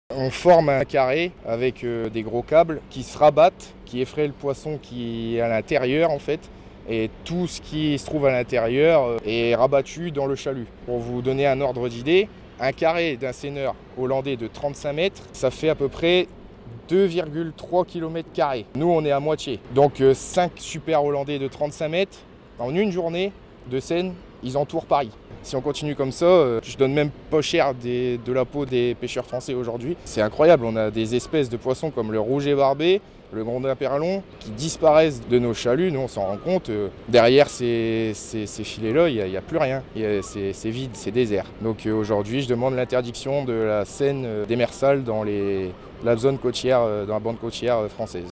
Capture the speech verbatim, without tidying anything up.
On forme un carré avec euh, des gros câbles qui se rabattent, qui effraient le poisson qui est à l'intérieur en fait. Et tout ce qui se trouve à l'intérieur euh, est rabattu dans le chalut. Pour vous donner un ordre d'idée, un carré d'un seineur hollandais de trente-cinq mètres, ça fait à peu près deux virgule trois kilomètres carrés. Nous, on est à moitié. Donc euh, cinq super hollandais de trente-cinq mètres, en une journée de Seine, ils entourent Paris. Si on continue comme ça, euh, je donne même pas cher des, de la peau des pêcheurs français aujourd'hui. C'est incroyable, on a des espèces de poissons comme le rouget barbé, le grondin perlon, qui disparaissent de nos chaluts. Nous, on s'en rend compte. Euh, derrière ces, ces, ces filets-là, il n'y a, a plus rien. A, c'est, c'est vide, c'est désert. Donc euh, aujourd'hui, je demande l'interdiction de la Seine euh, démersale dans les, la zone côtière, euh, dans la bande côtière euh, française.